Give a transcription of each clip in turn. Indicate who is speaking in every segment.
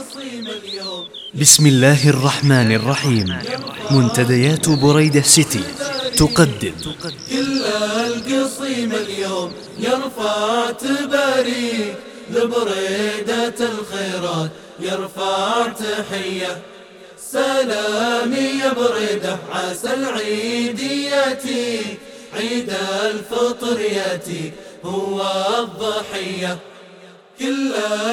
Speaker 1: بسم الله الرحمن الرحيم. منتديات بريدة سيتي تقدم
Speaker 2: كل القصيم اليوم يرفع تباريك لبريدة الخيرات، يرفع تحية سلامي يا بريدة، عسى العيد ياتيك، عيد الفطر ياتيك هو الضحية. كل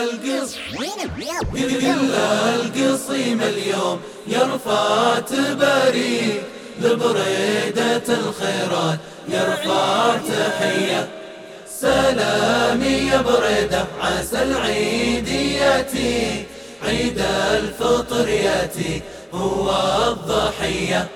Speaker 2: القصيم اليوم يرفع تباريك لبريدة الخيرات، يرفع تحية سلامي يا بريدة، عسى العيد ياتيك، عيد الفطر ياتيك هو الضحية.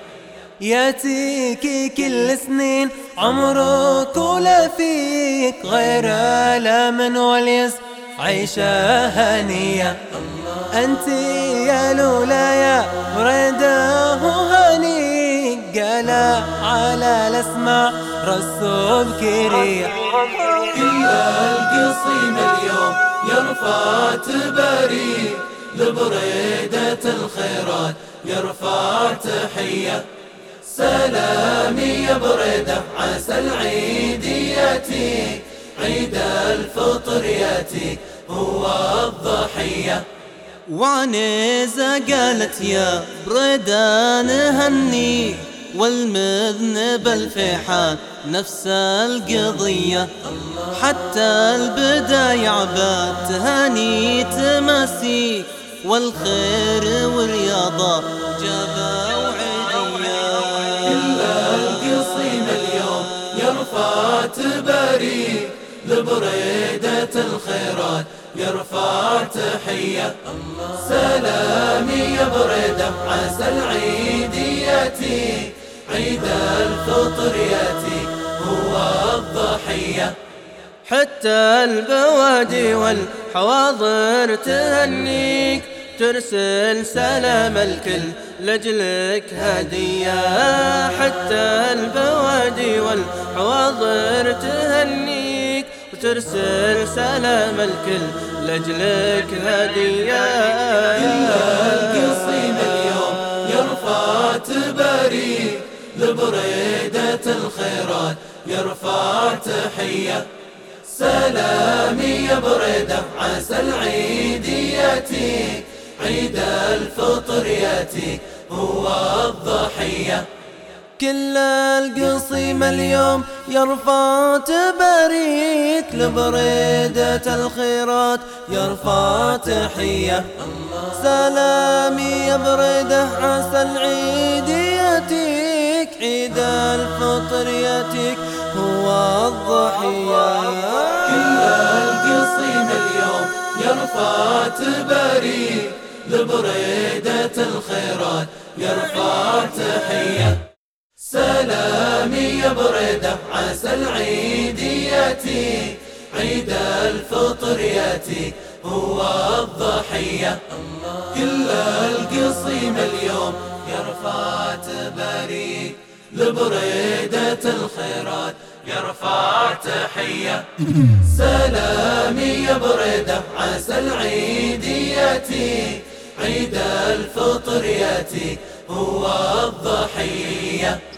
Speaker 3: ياتيكي كل سنين عمرك ولا فيك غير الأمن واليس عيشة هنية. أنت يا لولا يا بريدة هنيك، قال على الأسماء رسول كريم.
Speaker 2: كل القصيم اليوم يرفع تباريك لبريدة الخيرات، يرفع تحية سلامي يا بريدة، عسى العيد ياتيك، عيد الفطر ياتيك هو الضحية.
Speaker 3: وعنيزة قالت يا بريدة نهني، والمذنب الفيحان نفس القضية، حتى البداية عباد تهاني تماسيك، والخير والرياضة جابوا عيدية.
Speaker 2: كل القصيم اليوم يرفع تباريك لبريدة الخيرات، يرفع تحية سلامي يا بريدة، عسى العيد ياتيك، عيد الفطر ياتيك هو الضحية.
Speaker 3: حتى البوادي والحواضر تهنيك، ترسل سلام الكل لجلك هدية. حتى البوادي والحواضر تهنيك، وترسل سلام الكل لجلك هدية.
Speaker 2: كل القصيم اليوم يرفع تباريك لبريدة الخيرات، يرفع تحية سلامي يا بريدة، عسى العيد ياتيك، عيد الفطر ياتيك هو الضحية.
Speaker 3: كل القصيم اليوم يرفع تباريك لبريدة الخيرات، يرفع تحية سلامي يا بريدة، عسى العيد ياتيك، عيد الفطر ياتيك هو الضحية.
Speaker 2: كل القصيم اليوم يرفع تباريك لبريدة الخيرات، يرفع تحية سلامي يا بريدة، عسى العيد ياتيك، عيد الفطر ياتيك هو الضحية. كل القصيم اليوم يرفع تباريك لبريدة الخيرات، يرفع تحية سلامي يا بريدة، عسى العيد ياتيك، عيد الفطر ياتيك هو الضحية.